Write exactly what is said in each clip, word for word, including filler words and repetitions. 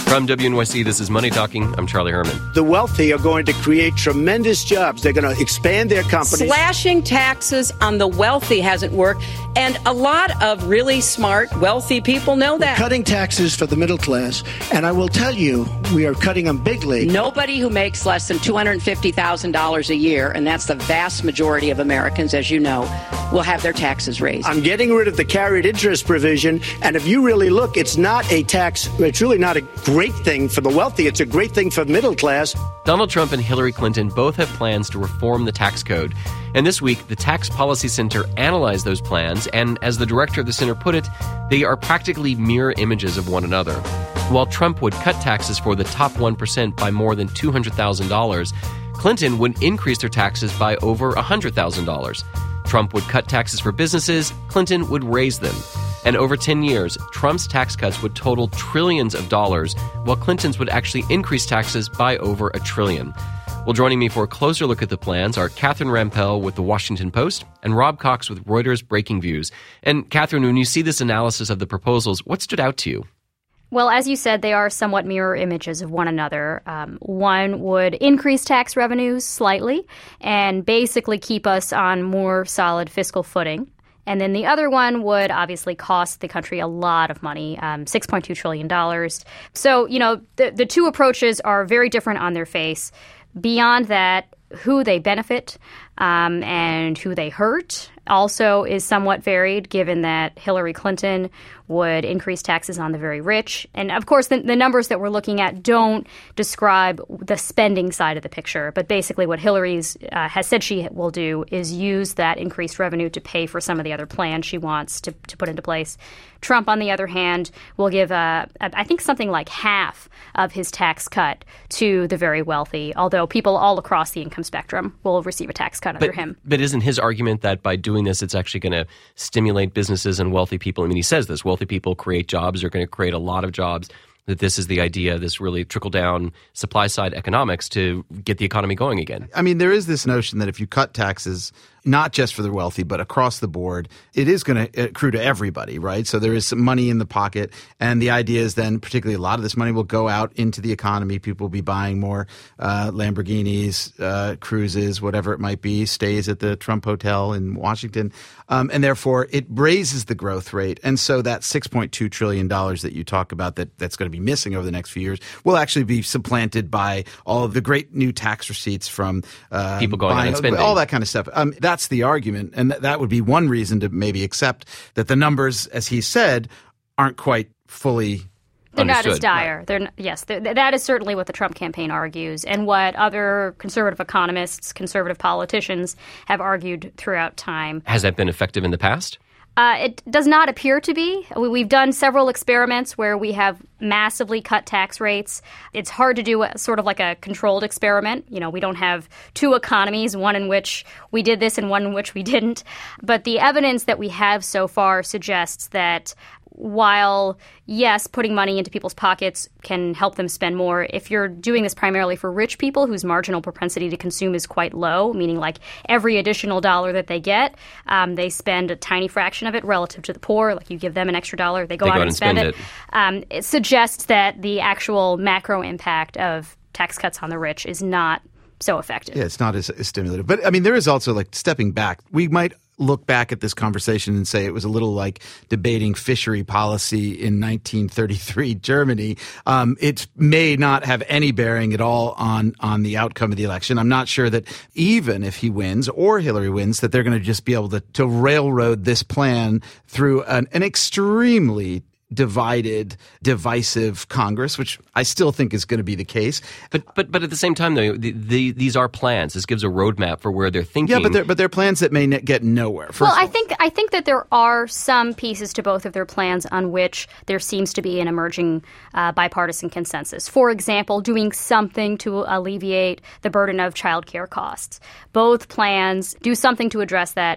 From W N Y C, this is Money Talking. I'm Charlie Herman. The wealthy are going to create tremendous jobs. They're going to expand their companies. Slashing taxes on the wealthy hasn't worked, and a lot of really smart, wealthy people know that. We're cutting taxes for the middle class, and I will tell you, we are cutting them bigly. Nobody who makes less than two hundred fifty thousand dollars a year, and that's the vast majority of Americans, as you know, will have their taxes raised. I'm getting rid of the carried interest provision, and if you really look, it's not a tax, it's really not a great thing for the wealthy. It's a great thing for the middle class. Donald Trump and Hillary Clinton both have plans to reform the tax code. And this week, the Tax Policy Center analyzed those plans, and as the director of the center put it, they are practically mirror images of one another. While Trump would cut taxes for the top one percent by more than two hundred thousand dollars, Clinton would increase their taxes by over one hundred thousand dollars. Trump would cut taxes for businesses, Clinton would raise them. And over ten years, Trump's tax cuts would total trillions of dollars, while Clinton's would actually increase taxes by over a trillion. Well, joining me for a closer look at the plans are Catherine Rampell with The Washington Post and Rob Cox with Reuters Breaking Views. And Catherine, when you see this analysis of the proposals, what stood out to you? Well, as you said, they are somewhat mirror images of one another. Um, one would increase tax revenues slightly and basically keep us on more solid fiscal footing. And then the other one would obviously cost the country a lot of money, um, six point two trillion dollars. So, you know, the, the two approaches are very different on their face. Beyond that, who they benefit um, and who they hurt also is somewhat varied, given that Hillary Clinton would increase taxes on the very rich. And, of course, the, the numbers that we're looking at don't describe the spending side of the picture. But basically what Hillary's uh, has said she will do is use that increased revenue to pay for some of the other plans she wants to, to put into place. Trump, on the other hand, will give, uh, I think, something like half of his tax cut to the very wealthy, although people all across the income spectrum will receive a tax cut under but, him. But isn't his argument that by doing this, it's actually going to stimulate businesses and wealthy people? I mean, he says this, wealthy people create jobs, they're going to create a lot of jobs, that this is the idea, this really trickle-down supply-side economics to get the economy going again. I mean, there is this notion that if you cut taxes, not just for the wealthy, but across the board, it is going to accrue to everybody, right? So there is some money in the pocket. And the idea is then particularly a lot of this money will go out into the economy. People will be buying more uh, Lamborghinis, uh, cruises, whatever it might be, stays at the Trump Hotel in Washington. Um, and therefore, it raises the growth rate. And so that six point two trillion dollars that you talk about that, that's going to be missing over the next few years will actually be supplanted by all of the great new tax receipts from uh, people going buying, out and spending. All that kind of stuff. Um, that's the argument. And th- that would be one reason to maybe accept that the numbers, as he said, aren't quite fully They're Understood. not as dire. They're not, yes, they're, that is certainly what the Trump campaign argues and what other conservative economists, conservative politicians have argued throughout time. Has that been effective in the past? Uh, it does not appear to be. We, we've done several experiments where we have massively cut tax rates. It's hard to do a, sort of like a controlled experiment. You know, we don't have two economies, one in which we did this and one in which we didn't. But the evidence that we have so far suggests that while, yes, putting money into people's pockets can help them spend more, if you're doing this primarily for rich people whose marginal propensity to consume is quite low, meaning like every additional dollar that they get, um, they spend a tiny fraction of it relative to the poor. Like you give them an extra dollar, they go, they out go and, and spend, spend it. it. Um, it suggests that the actual macro impact of tax cuts on the rich is not so effective. Yeah, it's not as, as stimulative. But, I mean, there is also, like, stepping back. We might look back at this conversation and say it was a little like debating fishery policy in nineteen thirty-three Germany. Um, it may not have any bearing at all on, on the outcome of the election. I'm not sure that even if he wins or Hillary wins, that they're going to just be able to, to railroad this plan through an, an extremely divided, divisive Congress, which I still think is going to be the case. But but but at the same time, though, the, the, these are plans. This gives a roadmap for where they're thinking. Yeah, but they're, but they're plans that may ne- get nowhere. First well, I think I think that there are some pieces to both of their plans on which there seems to be an emerging uh, bipartisan consensus. For example, doing something to alleviate the burden of child care costs. Both plans do something to address that.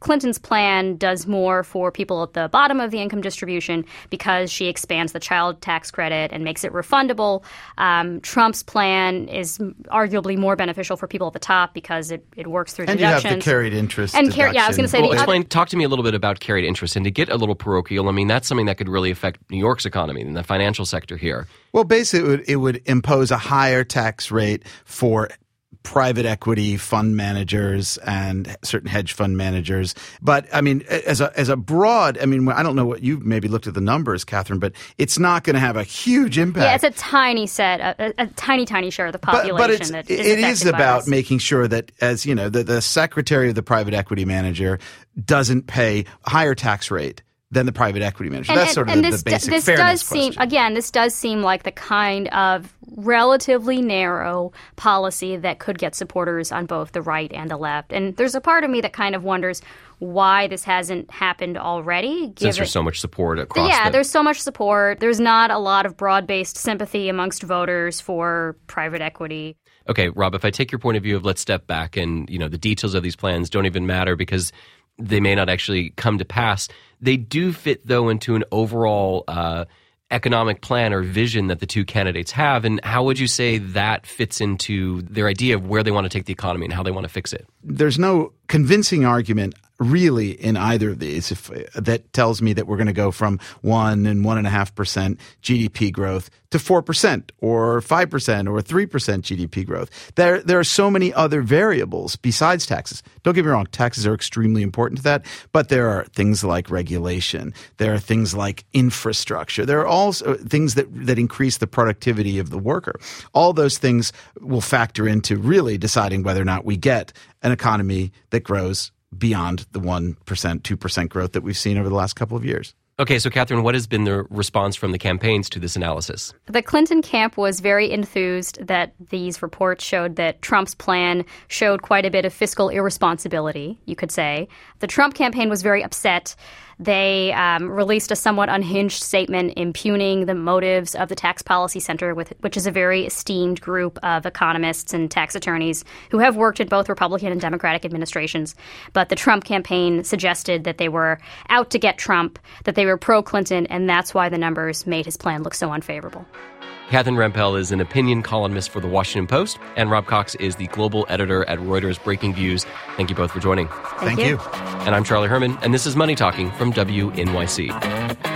Clinton's plan does more for people at the bottom of the income distribution because she expands the child tax credit and makes it refundable. Um, Trump's plan is arguably more beneficial for people at the top because it, it works through and deductions. And you have the carried interest and deduction. Car- yeah, I was going to say well, the explain. Talk to me a little bit about carried interest, and to get a little parochial. I mean, that's something that could really affect New York's economy and the financial sector here. Well, basically, it would, it would impose a higher tax rate for private equity fund managers and certain hedge fund managers. But I mean, as a as a broad, I mean, I don't know what you maybe looked at the numbers, Catherine, but it's not going to have a huge impact. Yeah, it's a tiny set, a, a tiny, tiny share of the population. But, but it's, that is it is about this. making sure that, as you know, the, the secretary of the private equity manager doesn't pay a higher tax rate than the private equity manager. And, That's and, sort of and the, this, the basic this fairness does question. seem, again, this does seem like the kind of relatively narrow policy that could get supporters on both the right and the left. And there's a part of me that kind of wonders why this hasn't happened already. Since there's so much support across Yeah, the- there's so much support. There's not a lot of broad-based sympathy amongst voters for private equity. Okay, Rob, if I take your point of view of let's step back and, you know, the details of these plans don't even matter because they may not actually come to pass. They do fit, though, into an overall uh, economic plan or vision that the two candidates have. And how would you say that fits into their idea of where they want to take the economy and how they want to fix it? There's no convincing argument really in either of these if, that tells me that we're going to go from one and one and a half percent G D P growth to four percent or five percent or three percent G D P growth. There, there are so many other variables besides taxes. Don't get me wrong, taxes are extremely important to that, but there are things like regulation. There are things like infrastructure. There are also things that, that increase the productivity of the worker. All those things will factor into really deciding whether or not we get an economy that grows beyond the one percent, two percent growth that we've seen over the last couple of years. Okay, so Catherine, what has been the response from the campaigns to this analysis? The Clinton camp was very enthused that these reports showed that Trump's plan showed quite a bit of fiscal irresponsibility, you could say. The Trump campaign was very upset. They um, released a somewhat unhinged statement impugning the motives of the Tax Policy Center, with, which is a very esteemed group of economists and tax attorneys who have worked in both Republican and Democratic administrations. But the Trump campaign suggested that they were out to get Trump, that they were pro-Clinton, and that's why the numbers made his plan look so unfavorable. Catherine Rampell is an opinion columnist for The Washington Post, and Rob Cox is the global editor at Reuters Breaking Views. Thank you both for joining. Thank, Thank you. you. And I'm Charlie Herman, and this is Money Talking from W N Y C.